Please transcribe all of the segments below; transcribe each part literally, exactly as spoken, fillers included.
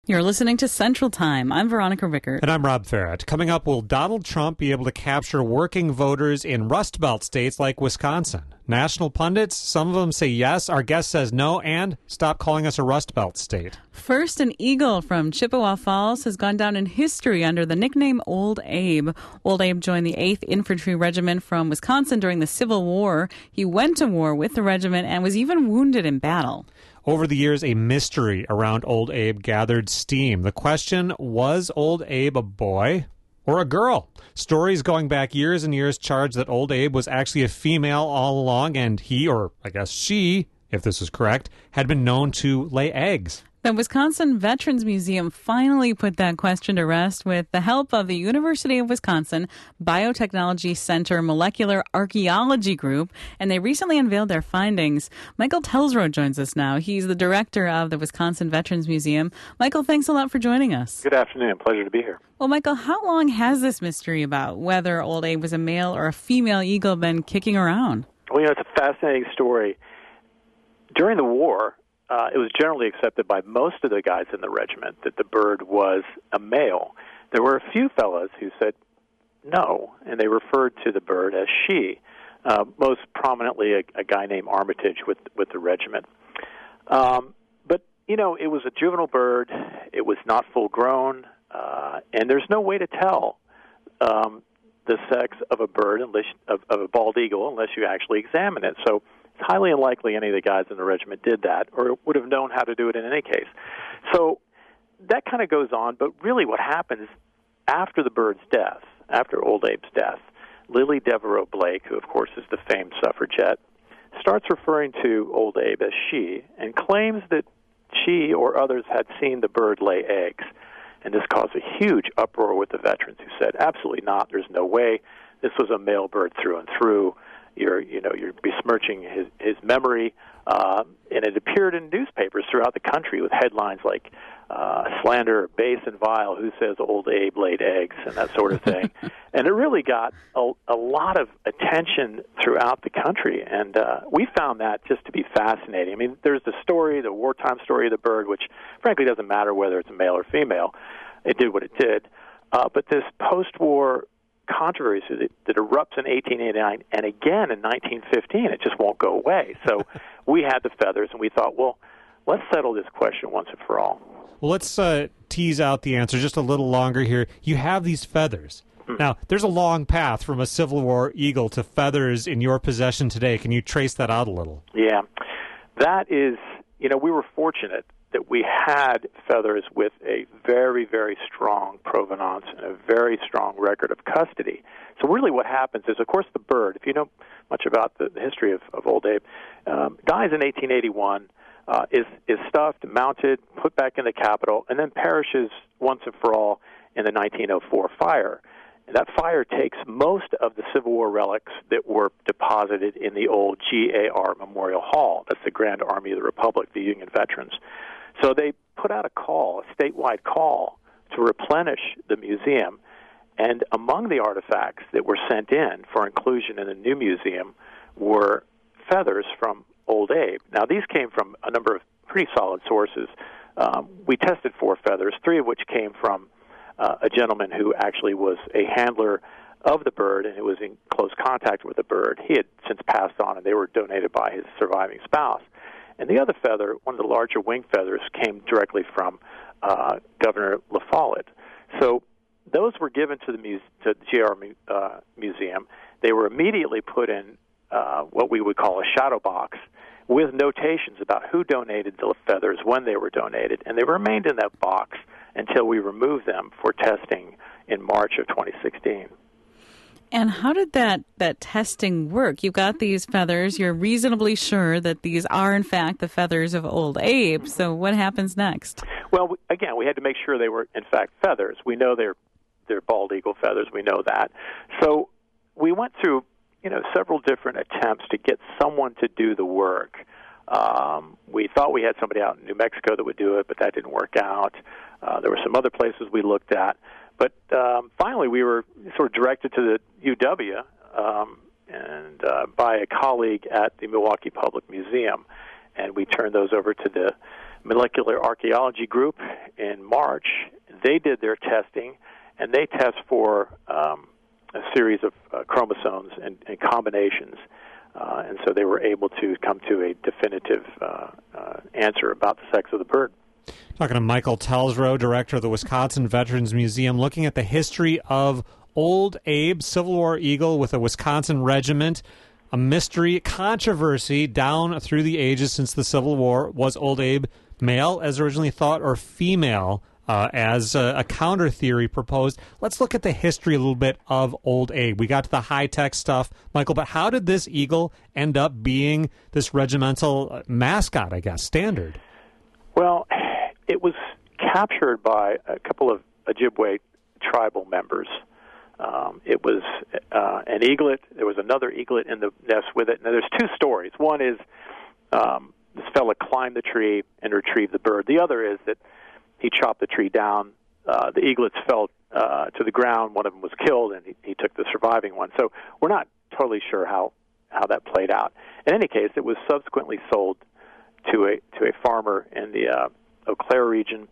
You're listening to Central Time. I'm Veronica Rickert. And I'm Rob Farrett. Coming up, will Donald Trump be able to capture working voters in Rust Belt states like Wisconsin? National pundits, some of them say yes, our guest says no, and stop calling us a Rust Belt state. First, an eagle from Chippewa Falls has gone down in history under the nickname Old Abe. Old Abe joined the eighth Infantry Regiment from Wisconsin during the Civil War. He went to war with the regiment and was even wounded in battle. Over the years, a mystery around Old Abe gathered steam. The question, was Old Abe a boy or a girl? Stories going back years and years charge that Old Abe was actually a female all along, and he, or I guess she, if this is correct, had been known to lay eggs. The Wisconsin Veterans Museum finally put that question to rest with the help of the University of Wisconsin Biotechnology Center Molecular Archaeology Group, and they recently unveiled their findings. Michael Telsrow joins us now. He's the director of the Wisconsin Veterans Museum. Michael, thanks a lot for joining us. Good afternoon. Pleasure to be here. Well, Michael, how long has this mystery about whether Old Abe was a male or a female eagle been kicking around? Well, you know, it's a fascinating story. During the war, Uh, it was generally accepted by most of the guys in the regiment that the bird was a male. There were a few fellows who said no, and they referred to the bird as she, uh, most prominently a, a guy named Armitage with, with the regiment. Um, but, you know, it was a juvenile bird. It was not full-grown, uh, and there's no way to tell um, the sex of a bird, unless, of, of a bald eagle, unless you actually examine it. So it's highly unlikely any of the guys in the regiment did that or would have known how to do it in any case. So that kind of goes on, but really what happens after the bird's death, after Old Abe's death, Lily Devereaux Blake, who of course is the famed suffragette, starts referring to Old Abe as she and claims that she or others had seen the bird lay eggs. And this caused a huge uproar with the veterans who said, absolutely not, there's no way. This was a male bird through and through. You're, you know, you're besmirching his, his memory, uh, and it appeared in newspapers throughout the country with headlines like uh, slander, base and vile, who says Old Abe laid eggs, and that sort of thing. And it really got a, a lot of attention throughout the country, and uh, we found that just to be fascinating. I mean, there's the story, the wartime story of the bird, which frankly doesn't matter whether it's a male or female. It did what it did. Uh, but this post-war controversy that, that erupts in eighteen eighty-nine and again in nineteen fifteen, it just won't go away. So we had the feathers, and we thought, well, let's settle this question once and for all. Well, let's uh, tease out the answer just a little longer here. You have these feathers. Hmm. Now, there's a long path from a Civil War eagle to feathers in your possession today. Can you trace that out a little? Yeah. That is, you know, we were fortunate that we had feathers with a very, very strong provenance and a very strong record of custody. So really what happens is, of course, the bird, if you know much about the, the history of, of Old Abe, um, dies in eighteen eighty-one, uh, is, is stuffed, mounted, put back in the Capitol, and then perishes once and for all in the nineteen oh four fire. And that fire takes most of the Civil War relics that were deposited in the old G A R Memorial Hall. That's the Grand Army of the Republic, the Union veterans. So they put out a call, a statewide call, to replenish the museum. And among the artifacts that were sent in for inclusion in the new museum were feathers from Old Abe. Now, these came from a number of pretty solid sources. Um, we tested four feathers, three of which came from uh, a gentleman who actually was a handler of the bird and who was in close contact with the bird. He had since passed on, and they were donated by his surviving spouse. And the other feather, one of the larger wing feathers, came directly from uh, Governor La Follette. So those were given to the, muse- to the G R uh, Museum. They were immediately put in uh, what we would call a shadow box with notations about who donated the feathers, when they were donated, and they remained in that box until we removed them for testing in March of twenty sixteen. And how did that, that testing work? You've got these feathers. You're reasonably sure that these are, in fact, the feathers of Old Abe. So what happens next? Well, again, we had to make sure they were, in fact, feathers. We know they're they're bald eagle feathers. We know that. So we went through, you know, several different attempts to get someone to do the work. Um, we thought we had somebody out in New Mexico that would do it, but that didn't work out. Uh, there were some other places we looked at. But um, finally, we were sort of directed to the U W um, and uh, by a colleague at the Milwaukee Public Museum, and we turned those over to the Molecular Archaeology Group in March. They did their testing, and they test for um, a series of uh, chromosomes and, and combinations. Uh, and so they were able to come to a definitive uh, uh, answer about the sex of the bird. Talking to Michael Telsrow, director of the Wisconsin Veterans Museum, looking at the history of Old Abe, Civil War eagle with a Wisconsin regiment. A mystery, controversy down through the ages since the Civil War. Was Old Abe male, as originally thought, or female, uh, as a, a counter theory proposed? Let's look at the history a little bit of Old Abe. We got to the high-tech stuff, Michael, but how did this eagle end up being this regimental mascot, I guess, standard? Well, it was captured by a couple of Ojibwe tribal members. Um, it was uh, an eaglet. There was another eaglet in the nest with it. Now, there's two stories. One is um, this fella climbed the tree and retrieved the bird. The other is that he chopped the tree down. Uh, the eaglets fell uh, to the ground. One of them was killed, and he, he took the surviving one. So we're not totally sure how, how that played out. In any case, it was subsequently sold to a to a farmer in the uh, Eau Claire region,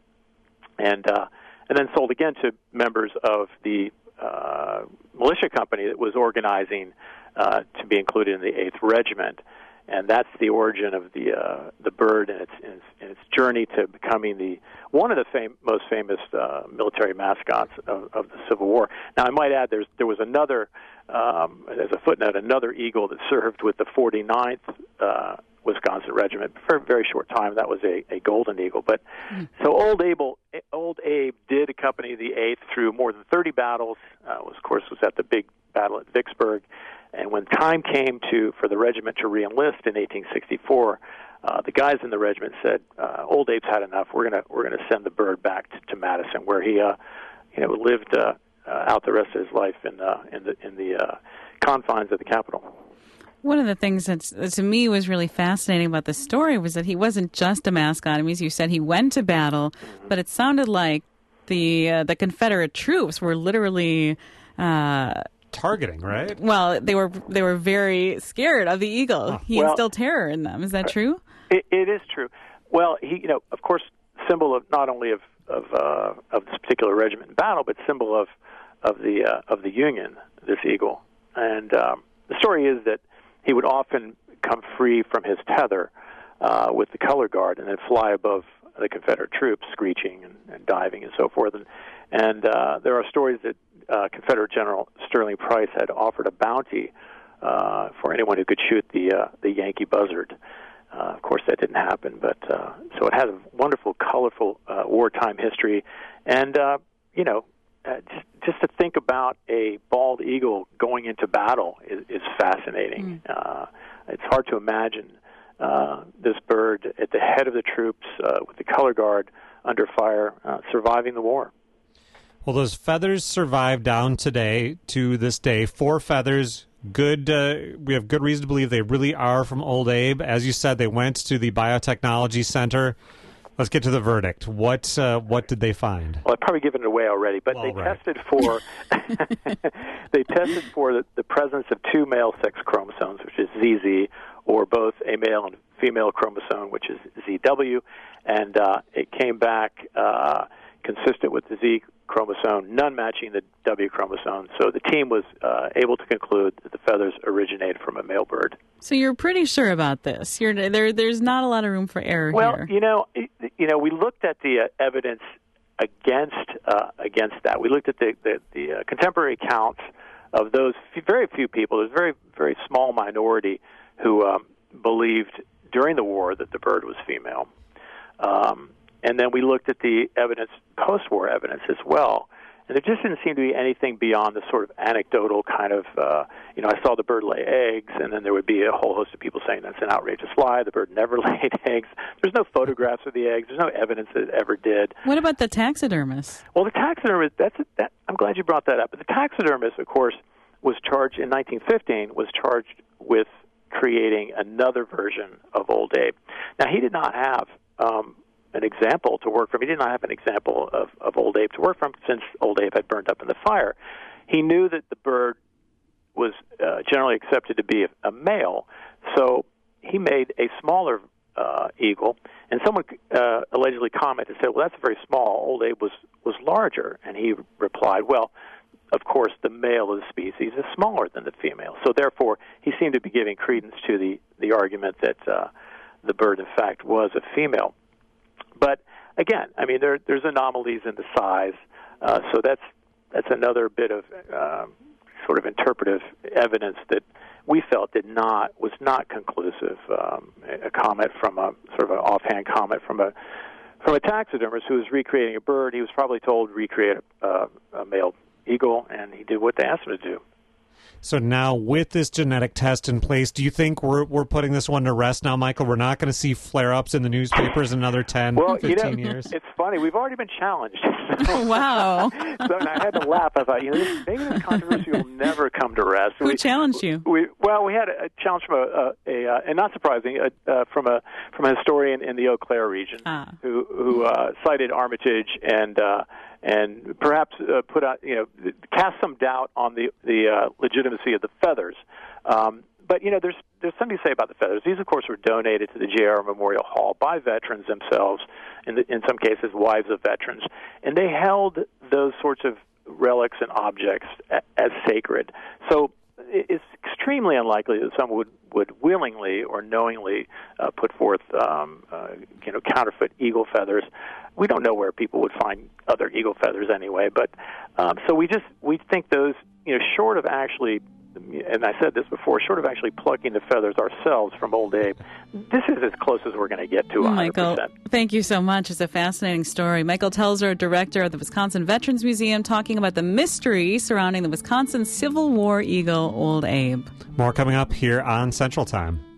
and uh, and then sold again to members of the uh, militia company that was organizing uh, to be included in the eighth Regiment, and that's the origin of the uh, the bird and its, and its and its journey to becoming the one of the fam- most famous uh, military mascots of, of the Civil War. Now, I might add, there's there was another, um, as a footnote, another eagle that served with the forty-ninth Uh, Wisconsin Regiment for a very short time. That was a, a golden eagle. But mm. so Old Abe, Old Abe did accompany the eighth through more than thirty battles. Uh, was, of course, was at the big battle at Vicksburg. And when time came to for the regiment to reenlist in eighteen sixty-four, uh, the guys in the regiment said, uh, "Old Abe's had enough. We're gonna we're gonna send the bird back to, to Madison, where he, uh, you know, lived uh, uh, out the rest of his life in uh, in the in the uh, confines of the capital." One of the things that to me was really fascinating about the story was that he wasn't just a mascot. I mean, as you said, he went to battle, but it sounded like the uh, the Confederate troops were literally uh, targeting, right? Well, they were they were very scared of the eagle. Oh. He Well, instilled terror in them. Is that true? It, it is true. Well, he, you know, of course, symbol of not only of of uh, of this particular regiment in battle, but symbol of of the uh, of the Union. This eagle, and um, the story is that he would often come free from his tether uh, with the color guard and then fly above the Confederate troops, screeching and, and diving and so forth. And, and uh, there are stories that uh, Confederate General Sterling Price had offered a bounty uh, for anyone who could shoot the uh, the Yankee buzzard. Uh, of course, that didn't happen, but uh, so it has a wonderful, colorful uh, wartime history, and uh, you know. Uh, just, just to think about a bald eagle going into battle is, is fascinating. Mm. Uh, it's hard to imagine uh, this bird at the head of the troops uh, with the color guard under fire, uh, surviving the war. Well, those feathers survive down today to this day. Four feathers. Good. Uh, we have good reason to believe they really are from Old Abe. As you said, they went to the Biotechnology Center. Let's get to the verdict. What uh, what did they find? Well, I've probably given it away already, but All they right. tested for they tested for the, the presence of two male sex chromosomes, which is Z Z, or both a male and female chromosome, which is Z W, and uh, it came back uh, consistent with the Z chromosome, none matching the W chromosome. So the team was uh, able to conclude that the feathers originated from a male bird. So you're pretty sure about this. You're there. There's not a lot of room for error well, here. Well, you know, you know, we looked at the uh, evidence against uh, against that. We looked at the the, the uh, contemporary accounts of those f- very few people. There's a very very small minority who um, believed during the war that the bird was female. Um, And then we looked at the evidence, post-war evidence as well. And there just didn't seem to be anything beyond the sort of anecdotal kind of, uh, you know, I saw the bird lay eggs, and then there would be a whole host of people saying that's an outrageous lie. The bird never laid eggs. There's no photographs of the eggs. There's no evidence that it ever did. What about the taxidermist? Well, the taxidermist, that's a, that, I'm glad you brought that up. But the taxidermist, of course, was charged in nineteen fifteen, was charged with creating another version of Old Abe. Now, he did not have um, an example to work from. He did not have an example of, of Old Abe to work from since Old Abe had burned up in the fire. He knew that the bird was uh, generally accepted to be a, a male, so he made a smaller uh, eagle, and someone uh, allegedly commented and said, well, that's very small. Old Abe was, was larger. And he replied, well, of course, the male of the species is smaller than the female. So therefore, he seemed to be giving credence to the, the argument that uh, the bird, in fact, was a female. But again, I mean, there, there's anomalies in the size, uh, so that's that's another bit of uh, sort of interpretive evidence that we felt did not was not conclusive. Um, a comment from a sort of an offhand comment from a from a taxidermist who was recreating a bird. He was probably told to recreate a, uh, a male eagle, and he did what they asked him to do. So now, with this genetic test in place, do you think we're we're putting this one to rest now, Michael? We're not going to see flare-ups in the newspapers in another ten, well, fifteen you know, years? It's funny. We've already been challenged. Wow. So I had to laugh. I thought, you know, this, maybe this controversy will never come to rest. Who we, challenged you? We, well, we had a, a challenge from a, a, a uh, and not surprising, a, uh, from a from a historian in the Eau Claire region ah. who who uh, cited Armitage and. Uh, and perhaps uh, put out, you know, cast some doubt on the the uh, legitimacy of the feathers. Um, but you know, there's there's something to say about the feathers. These, of course, were donated to the J R Memorial Hall by veterans themselves, in the, in some cases, wives of veterans, and they held those sorts of relics and objects a, as sacred. So it's extremely unlikely that someone would, would willingly or knowingly uh, put forth, um, uh, you know, counterfeit eagle feathers. We don't know where people would find other eagle feathers anyway, but um, so we just we think those, you know, short of actually, and I said this before, short of actually plucking the feathers ourselves from Old Abe, this is as close as we're going to get to one hundred percent. Michael, thank you so much. It's a fascinating story. Michael Telzer, director of the Wisconsin Veterans Museum, talking about the mystery surrounding the Wisconsin Civil War eagle, Old Abe. More coming up here on Central Time.